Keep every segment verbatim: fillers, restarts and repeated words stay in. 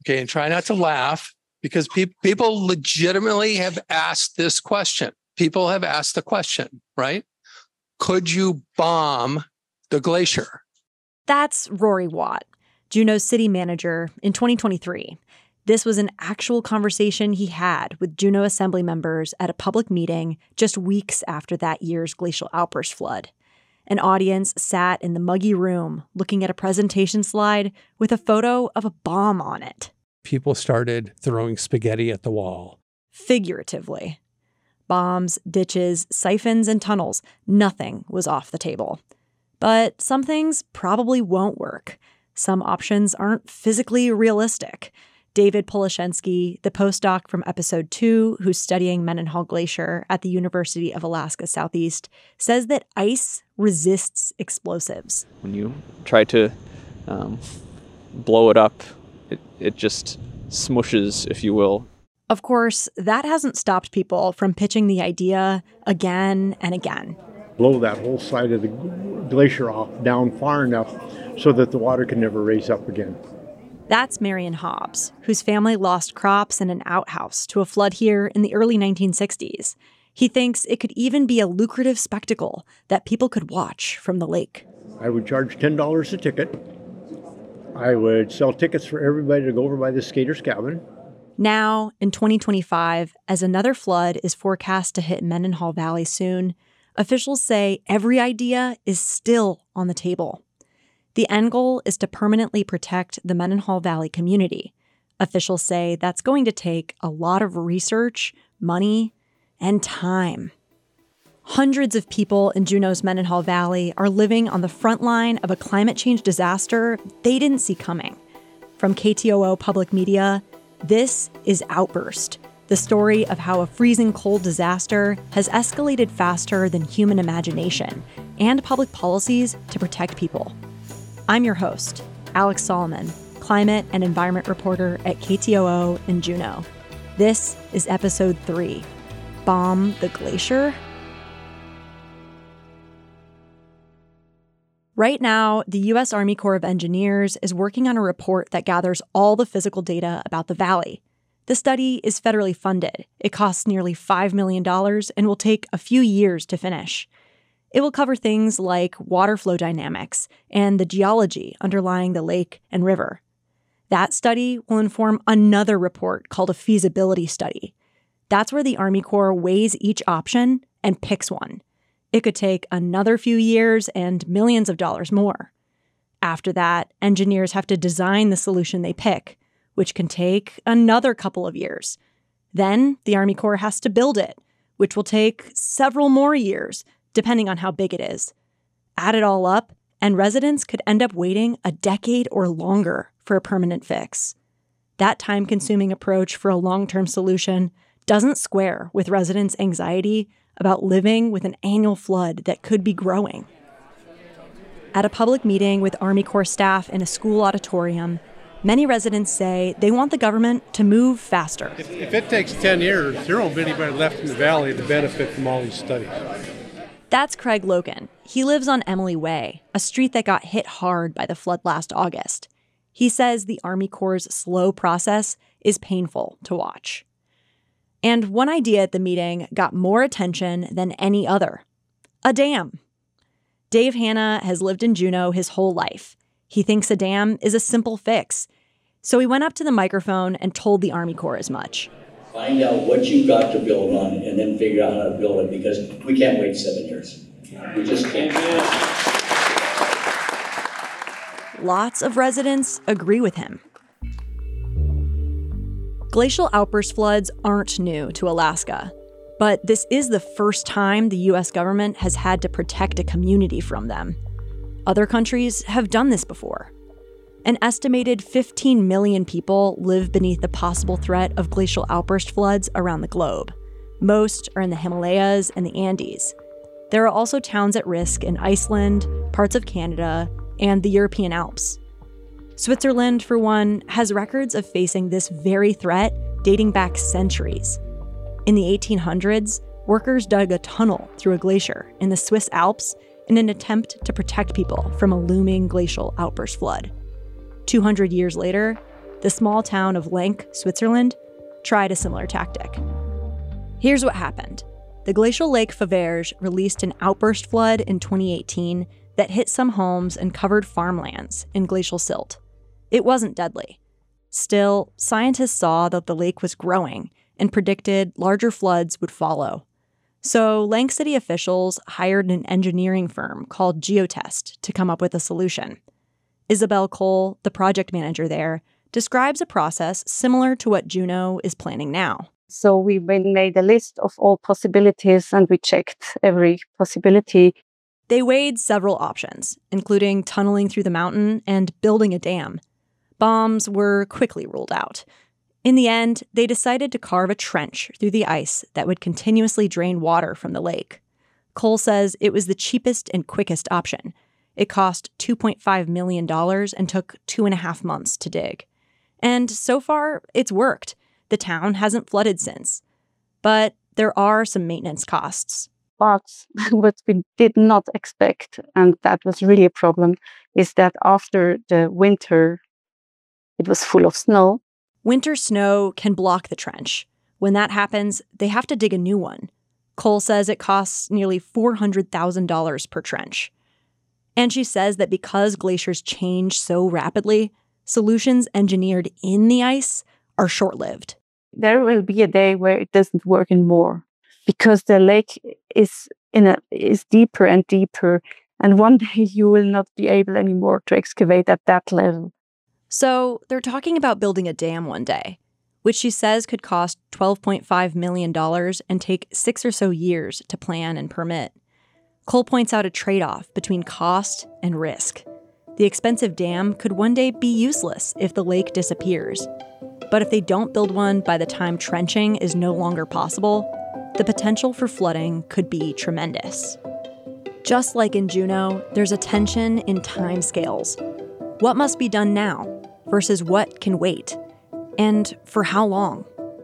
Okay, and try not to laugh because pe- people legitimately have asked this question. People have asked the question, right? Could you bomb the glacier? That's Rory Watt, Juneau's city manager in twenty twenty-three. This was an actual conversation he had with Juneau Assembly members at a public meeting just weeks after that year's glacial outburst flood. An audience sat in the muggy room looking at a presentation slide with a photo of a bomb on it. People started throwing spaghetti at the wall. Figuratively. Bombs, ditches, siphons, and tunnels. Nothing was off the table. But some things probably won't work. Some options aren't physically realistic. David Polashensky, the postdoc from episode two who's studying Mendenhall Glacier at the University of Alaska Southeast, says that ice resists explosives. When you try to um, blow it up, it, it just smushes, if you will. Of course, that hasn't stopped people from pitching the idea again and again. Blow that whole side of the glacier off down far enough so that the water can never raise up again. That's Marion Hobbs, whose family lost crops and an outhouse to a flood here in the early nineteen sixties. He thinks it could even be a lucrative spectacle that people could watch from the lake. I would charge ten dollars a ticket. I would sell tickets for everybody to go over by the Skater's Cabin. Now, in twenty twenty-five, as another flood is forecast to hit Mendenhall Valley soon, officials say every idea is still on the table. The end goal is to permanently protect the Mendenhall Valley community. Officials say that's going to take a lot of research, money, and time. Hundreds of people in Juneau's Mendenhall Valley are living on the front line of a climate change disaster they didn't see coming. From K T O O Public Media, this is Outburst, the story of how a freezing cold disaster has escalated faster than human imagination and public policies to protect people. I'm your host, Alex Solomon, climate and environment reporter at K T O O in Juneau. This is episode three, Bomb the Glacier? Right now, the U S Army Corps of Engineers is working on a report that gathers all the physical data about the valley. The study is federally funded. It costs nearly five million dollars and will take a few years to finish. It will cover things like water flow dynamics and the geology underlying the lake and river. That study will inform another report called a feasibility study. That's where the Army Corps weighs each option and picks one. It could take another few years and millions of dollars more. After that, engineers have to design the solution they pick, which can take another couple of years. Then the Army Corps has to build it, which will take several more years, depending on how big it is. Add it all up, and residents could end up waiting a decade or longer for a permanent fix. That time-consuming approach for a long-term solution doesn't square with residents' anxiety about living with an annual flood that could be growing. At a public meeting with Army Corps staff in a school auditorium, many residents say they want the government to move faster. If, if it takes ten years, there won't be anybody left in the valley to benefit from all these studies. That's Craig Logan. He lives on Emily Way, a street that got hit hard by the flood last August. He says the Army Corps' slow process is painful to watch. And one idea at the meeting got more attention than any other: a dam. Dave Hanna has lived in Juneau his whole life. He thinks a dam is a simple fix. So he went up to the microphone and told the Army Corps as much. Find out what you got to build on and then figure out how to build it, because we can't wait seven years. We just can't. Lots of residents agree with him. Glacial outburst floods aren't new to Alaska, but this is the first time the U S government has had to protect a community from them. Other countries have done this before. An estimated fifteen million people live beneath the possible threat of glacial outburst floods around the globe. Most are in the Himalayas and the Andes. There are also towns at risk in Iceland, parts of Canada, and the European Alps. Switzerland, for one, has records of facing this very threat dating back centuries. In the eighteen hundreds, workers dug a tunnel through a glacier in the Swiss Alps in an attempt to protect people from a looming glacial outburst flood. two hundred years later, the small town of Lenk, Switzerland, tried a similar tactic. Here's what happened. The glacial lake Faverges released an outburst flood in twenty eighteen that hit some homes and covered farmlands in glacial silt. It wasn't deadly. Still, scientists saw that the lake was growing and predicted larger floods would follow. So Lenk City officials hired an engineering firm called Geotest to come up with a solution. Isabel Cole, the project manager there, describes a process similar to what Juno is planning now. So we made a list of all possibilities and we checked every possibility. They weighed several options, including tunneling through the mountain and building a dam. Bombs were quickly ruled out. In the end, they decided to carve a trench through the ice that would continuously drain water from the lake. Cole says it was the cheapest and quickest option. It cost two point five million dollars and took two and a half months to dig. And so far, it's worked. The town hasn't flooded since. But there are some maintenance costs. But what we did not expect, and that was really a problem, is that after the winter, it was full of snow. Winter snow can block the trench. When that happens, they have to dig a new one. Cole says it costs nearly four hundred thousand dollars per trench. And she says that because glaciers change so rapidly, solutions engineered in the ice are short-lived. There will be a day where it doesn't work anymore because the lake is in a is deeper and deeper, and one day you will not be able anymore to excavate at that level. So they're talking about building a dam one day, which she says could cost twelve point five million dollars and take six or so years to plan and permit. Cole points out a trade-off between cost and risk. The expensive dam could one day be useless if the lake disappears. But if they don't build one by the time trenching is no longer possible, the potential for flooding could be tremendous. Just like in Juno, there's a tension in timescales. What must be done now versus what can wait? And for how long?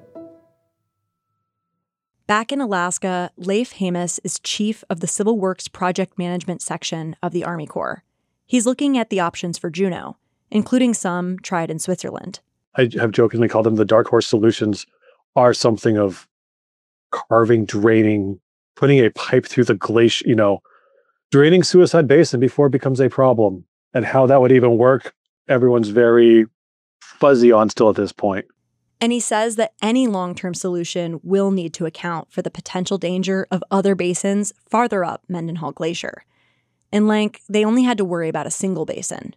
Back in Alaska, Leif Hamas is chief of the Civil Works Project Management section of the Army Corps. He's looking at the options for Juno, including some tried in Switzerland. I have jokingly called them the dark horse solutions, are something of carving, draining, putting a pipe through the glacier, you know, draining Suicide Basin before it becomes a problem. And how that would even work, everyone's very fuzzy on still at this point. And he says that any long-term solution will need to account for the potential danger of other basins farther up Mendenhall Glacier. In Lenk, they only had to worry about a single basin.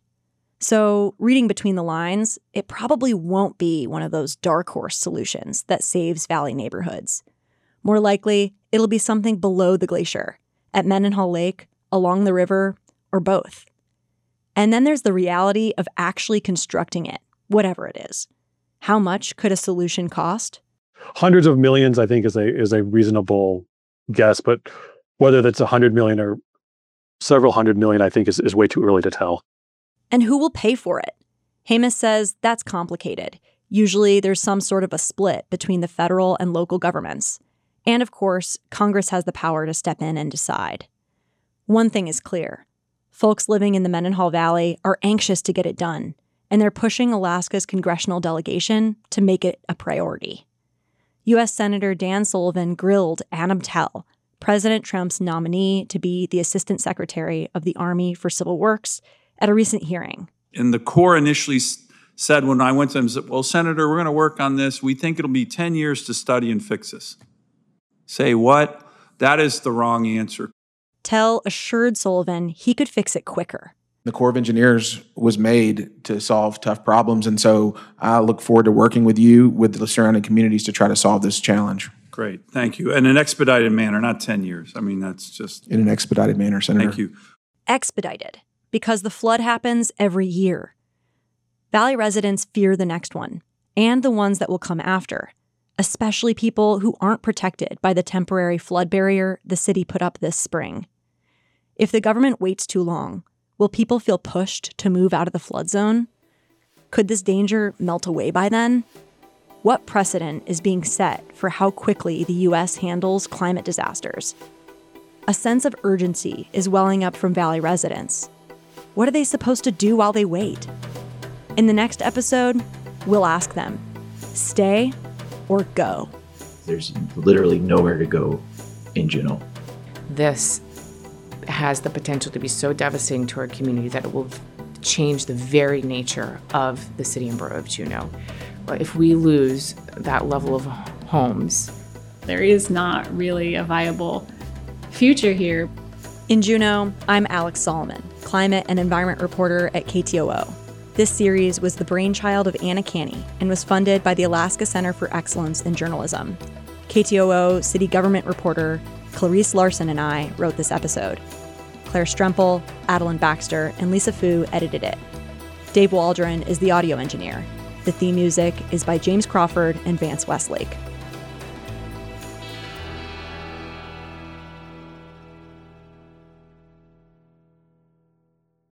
So, reading between the lines, it probably won't be one of those dark horse solutions that saves valley neighborhoods. More likely, it'll be something below the glacier, at Mendenhall Lake, along the river, or both. And then there's the reality of actually constructing it, whatever it is. How much could a solution cost? Hundreds of millions, I think, is a is a reasonable guess, but whether that's a hundred million or several hundred million, I think is, is way too early to tell. And who will pay for it? Hamas says that's complicated. Usually there's some sort of a split between the federal and local governments. And of course, Congress has the power to step in and decide. One thing is clear. Folks living in the Mendenhall Valley are anxious to get it done, and they're pushing Alaska's congressional delegation to make it a priority. U S Senator Dan Sullivan grilled Adam Tell, President Trump's nominee to be the Assistant Secretary of the Army for Civil Works, at a recent hearing. And the Corps initially said, when I went to them, said, well, Senator, we're going to work on this. We think it'll be ten years to study and fix this. Say what? That is the wrong answer. Tell assured Sullivan he could fix it quicker. The Corps of Engineers was made to solve tough problems, and so I look forward to working with you, with the surrounding communities, to try to solve this challenge. Great, thank you. In an expedited manner, not ten years. I mean, that's just... In an expedited manner, Senator. Thank you. Expedited, because the flood happens every year. Valley residents fear the next one, and the ones that will come after, especially people who aren't protected by the temporary flood barrier the city put up this spring. If the government waits too long, will people feel pushed to move out of the flood zone? Could this danger melt away by then? What precedent is being set for how quickly the U S handles climate disasters? A sense of urgency is welling up from Valley residents. What are they supposed to do while they wait? In the next episode, we'll ask them, stay or go? There's literally nowhere to go in Juneau. This has the potential to be so devastating to our community that it will change the very nature of the city and borough of Juneau. If we lose that level of homes, there is not really a viable future here. In Juneau, I'm Alex Solomon, climate and environment reporter at K T O O. This series was the brainchild of Anna Canny and was funded by the Alaska Center for Excellence in Journalism. K T O O city government reporter Clarice Larson and I wrote this episode. Claire Strempel, Adeline Baxter, and Lisa Fu edited it. Dave Waldron is the audio engineer. The theme music is by James Crawford and Vance Westlake.